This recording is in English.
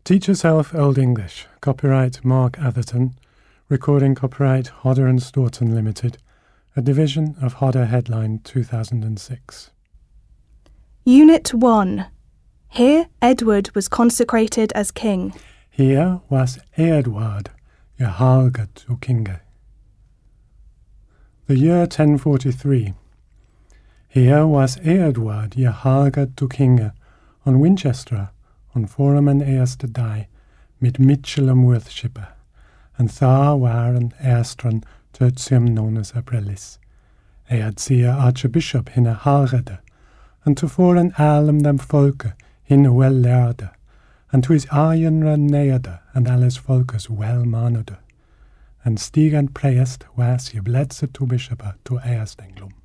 Teach Yourself Old English. Copyright Mark Atherton. Recording copyright Hodder and Stoughton Limited. A division of Hodder Headline 2006. Unit 1. Here Edward was consecrated as king. Here was Eadward, Jahargad o Kinge. The year 1043. Here was Eadward, Jahargad o Kinge, on Winchester, on forum an eerste dag, mit Mitchellum worthshippe, and thar waren eerstran tertium nonus aprilis. Had sia archbishop hinne Harede, and tevoren allem dem volke hinne wel lærde, and to his ayenre neerde, and alles volkes wel manede, and stigend preest was je bledse to bishoppe to eerstenglum.